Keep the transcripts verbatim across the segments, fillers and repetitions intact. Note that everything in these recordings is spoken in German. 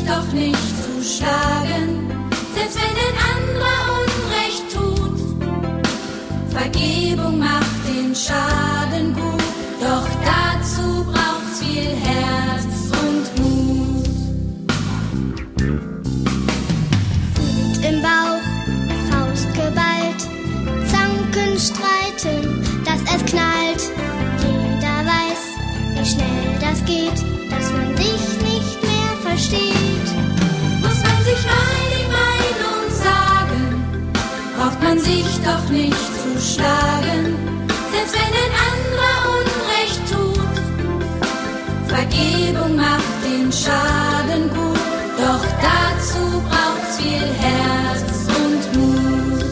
doch nicht zu schlagen, selbst wenn ein anderer Unrecht tut. Vergebung macht den Schaden gut, doch dazu braucht's viel Herz und Mut. Wut im Bauch, Faust geballt, zanken, streiten, dass es knallt. Jeder weiß, wie schnell das geht, dass man sich nicht mehr versteht. Muss man sich mal die Meinung sagen, braucht man sich doch nicht zu schlagen, selbst wenn ein anderer Unrecht tut. Vergebung macht den Schaden gut, doch dazu braucht's viel Herz und Mut.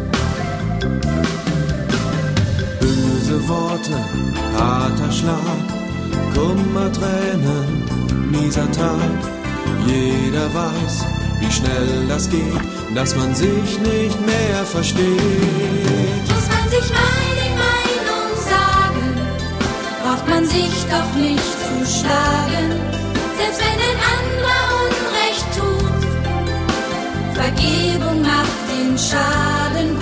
Böse Worte, harter Schlag, Kummer, Tränen, mieser Tag. Jeder weiß, wie schnell das geht, dass man sich nicht mehr versteht. Muss man sich mal die Meinung sagen, braucht man sich doch nicht zu schlagen, selbst wenn ein anderer Unrecht tut. Vergebung macht den Schaden